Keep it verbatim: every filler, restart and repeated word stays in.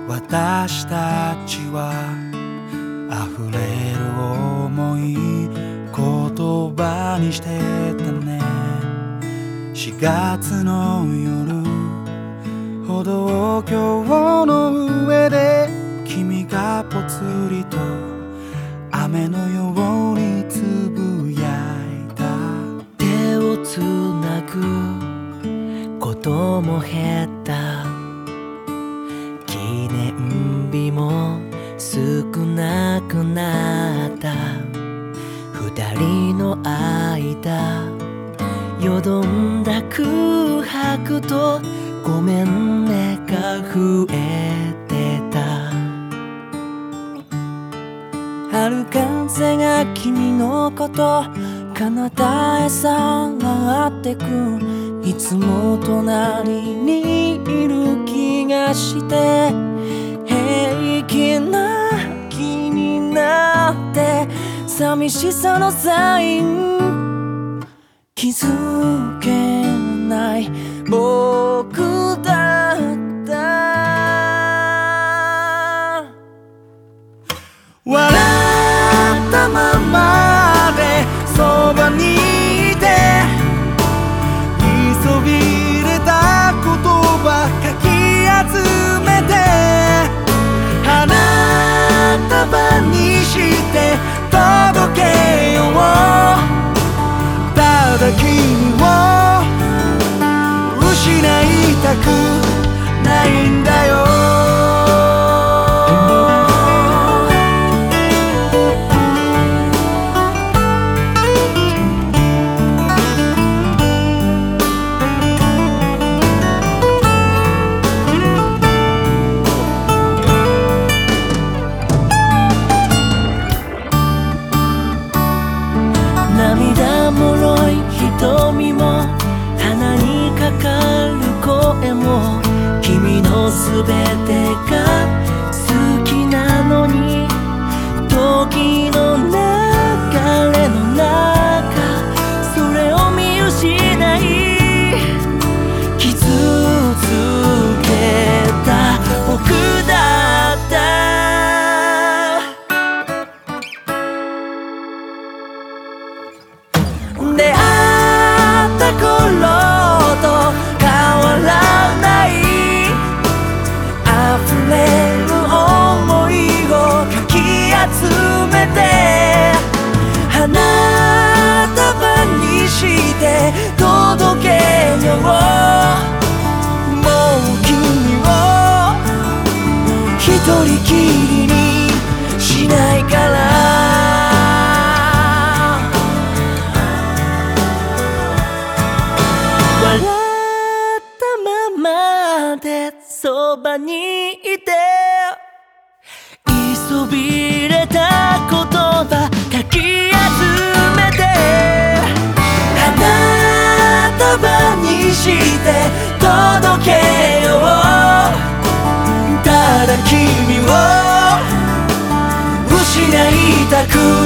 私たちは溢れる想い言葉にしてたね。しがつの夜歩道橋の上で君がぽつりと雨のようにつぶやいた。 手をつなぐことも減った、記念日も少なくなった。二人の間よどんだ空白とごめんねが増えてた。春風が君のこと彼方へ下ってく。いつも隣にいる気がして平気な気になって寂しさのサイン気づけない僕だった。 笑ったままでそばにいて急びれた言葉かき集めて花束にして届けよう。ただ君を失いたくないんだよ。 涙もろい瞳も鼻にかかる声も君のすべてが好きなのに時の流れの中それを見失い傷つけた僕だった。出会った頃と変わらない溢れる想いをかき集めて花束にして届けよう。もう君を一人きりにしないから笑ったままでそばにいて急びれた言葉かき集めて花束にして届けよう。ただ君を失いたく